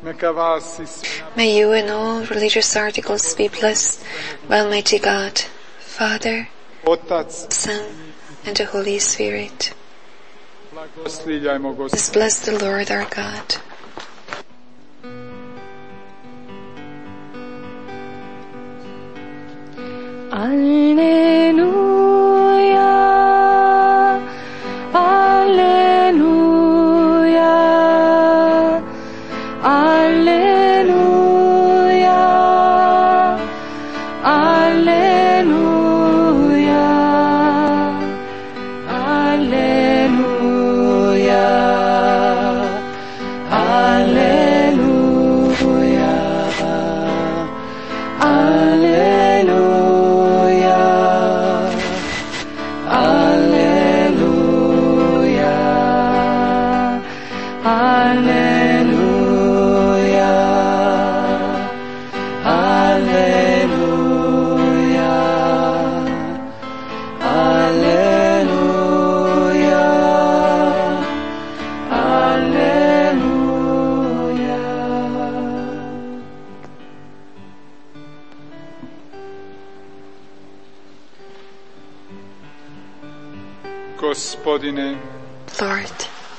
May you and all religious articles be blessed by Almighty God, Father, Son, and the Holy Spirit. Let's bless the Lord our God. Alleluia, Alleluia, Alleluia, Alleluia, Alleluia, Alleluia, Alleluia. Gospodine, Lord,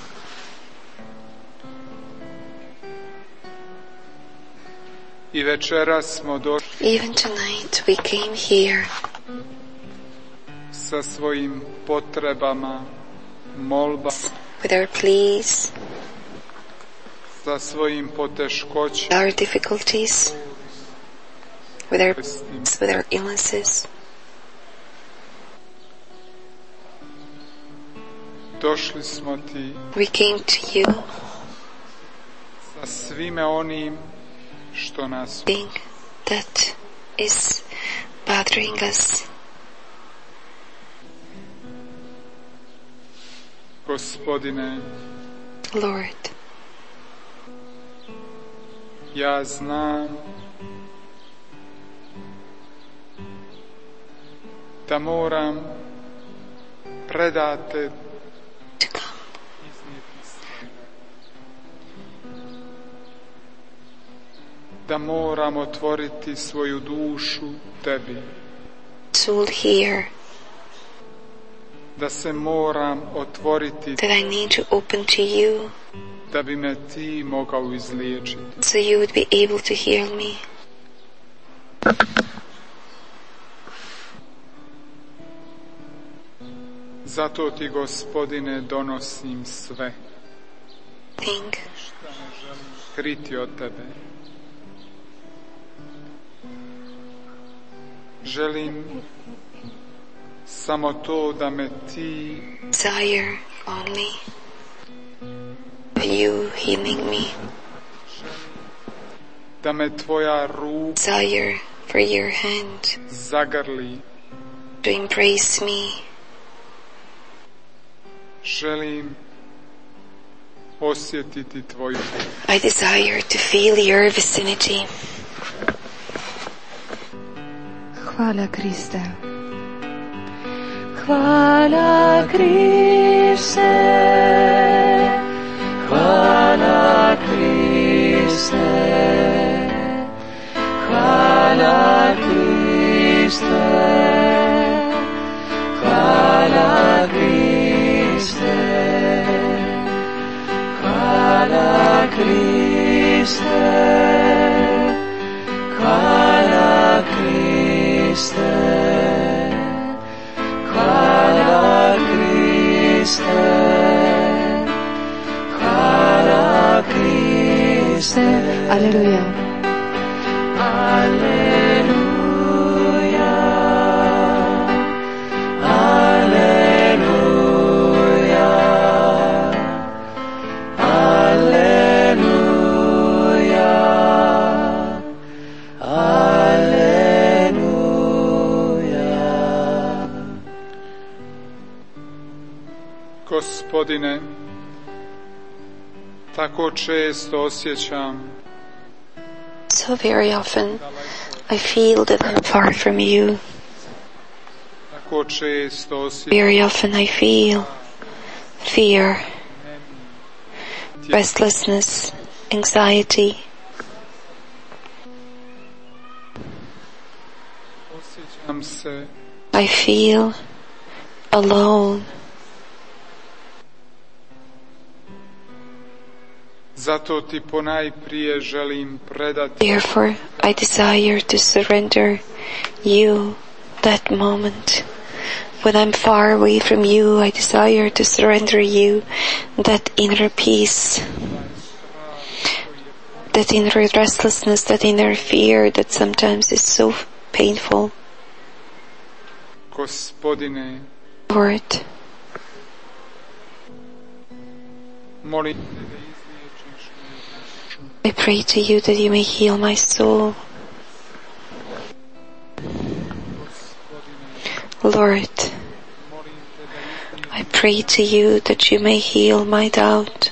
i večeras smo došli even tonight we came here sa svojim potrebama, molbama, with our pleas, sa svojim poteškoćama, our difficulties, with our illnesses. Došli smo ti We came to you sa svime onim što nas thing that is bothering us. Gospodine, Lord, ja znam da moram predate to come, da moram otvoriti svoju dušu tebi, soul here, da se moram otvoriti that I need to open to you da bi me ti mogao izliječiti. so you would be able to heal me. Zato ti, Gospodine, donosim sve. Thing Kriti od tebe. Želim samo to da me ti desire only you healing me, da me tvoja ruka desire for your hand zagrli. to embrace me. Želim osjetiti tvoju. I desire to feel your vicinity. Hvala Kriste. Hvala Kriste. Hvala Kriste. Hvala Kriste. Hvala Kriste. Hvala Kriste. Hvala Kriste. Hvala Kriste. Hvala Kriste. Aleluja. Aleluja. Aleluja. Aleluja. Aleluja. Gospodine, tako često osjećam So very often I feel that I'm far from you. tako često osjećam Very often I feel fear, restlessness, anxiety, se I feel alone. Zato ti ponajprije želim predati Therefore, I desire to surrender you that moment. When I'm far away from you, I desire to surrender you that inner peace, that inner restlessness, that inner fear that sometimes is so painful. Gospodine, Lord, molim te da izliječiš moju dušu. I pray to you that you may heal my soul. Lord, Molim te da izliječiš I pray to you that you may heal my doubt.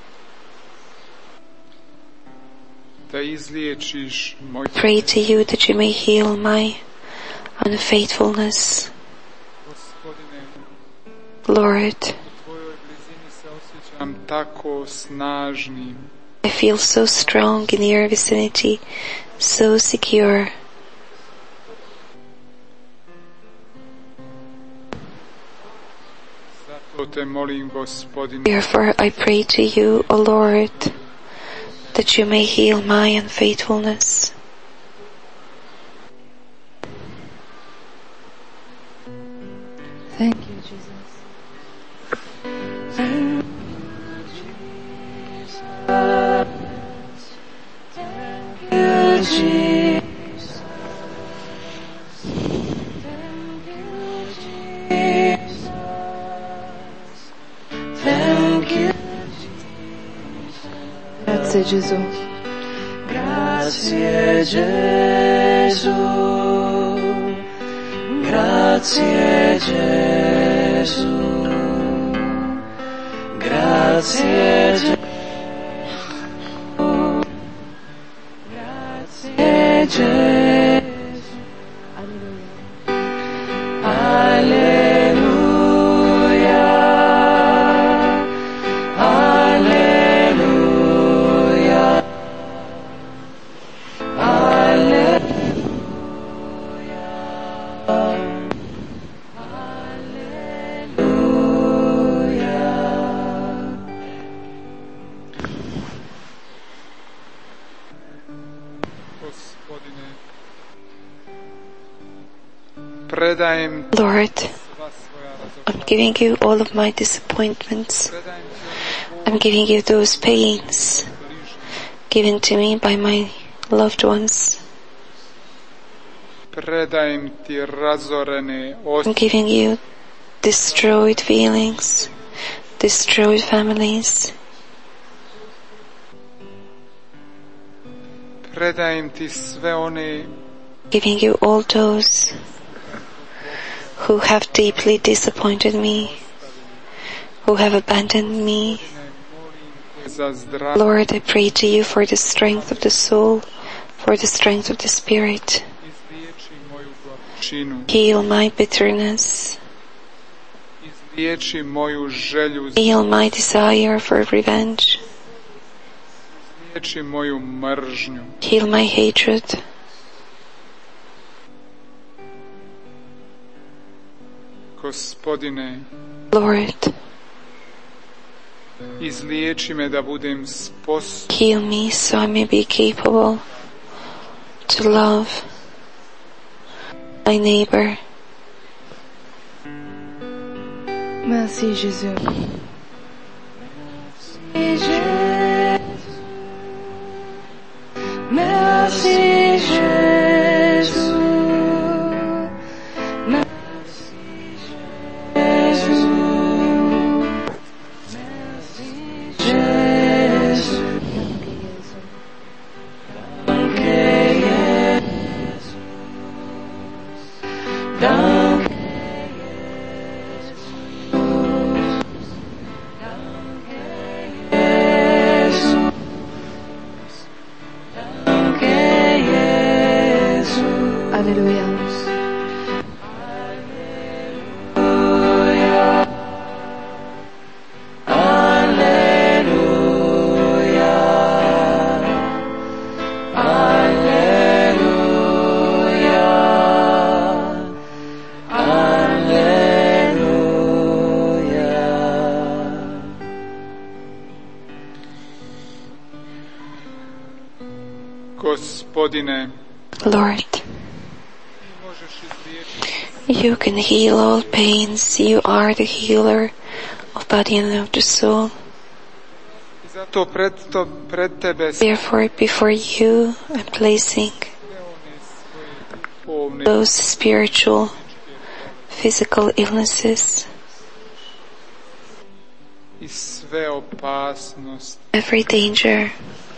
moju Pray to you that you may heal my unfaithfulness. Gospodine, Lord, u tvojoj blizini se osjećam tako snažnim. I feel so strong in your vicinity, so secure. Zato te molim, Gospodine, Therefore I pray to you, O Lord, that you may heal my unfaithfulness. Thank you, Jesus. Thank you, Jesus. Thank you, Jesus. Grazie Gesù. Grazie Gesù. Grazie Gesù. Grazie Gesù. Grazie Gesù. Alleluia. Alleluia. Gospodine, predajem ti Lord, sva svoja I'm giving you all of my disappointments. predajem ti one I'm giving you those pains bližnje, given to me by my loved ones. predajem ti razorene I'm osjećaje, giving you destroyed feelings, destroyed families. predajem ti sve one Giving you all those who have deeply disappointed me, who have abandoned me. za zdravlje, Lord, I pray to you for the strength of the soul, for the strength of the spirit. izliječi moju gorčinu, Heal my bitterness. izliječi moju želju, Heal my desire for revenge. izliječi moju mržnju. Heal my hatred. Gospodine, Lord, izliječi me da budem sposoban heal me so I may be capable to love my neighbor. Merci Jésus. Merci Jésus. Danke Gospodine, Lord, ti možeš izliječiti you can heal all pains. You are the healer of body and of the soul. i zato pred tebe Therefore, before you, I'm placing sve one svoje duhovne those spiritual, physical illnesses, i sve opasnosti. every danger.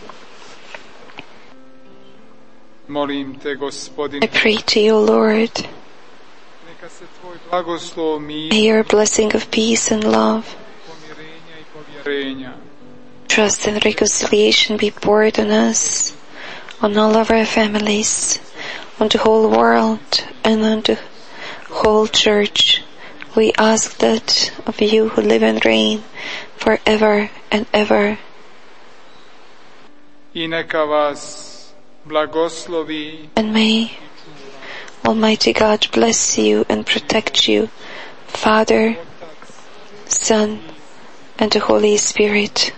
Molim te, I Gospodine, pray to you, Lord, neka se tvoj blagoslov may mira, your blessing of peace and love, pomirenja i povjerenja trust and reconciliation be poured on us, on all of our families, on the whole world, and on the whole church. We ask that of you who live and reign forever and ever. i neka vas blagoslovi And may Almighty God bless you and protect you, Father, Son, and the Holy Spirit.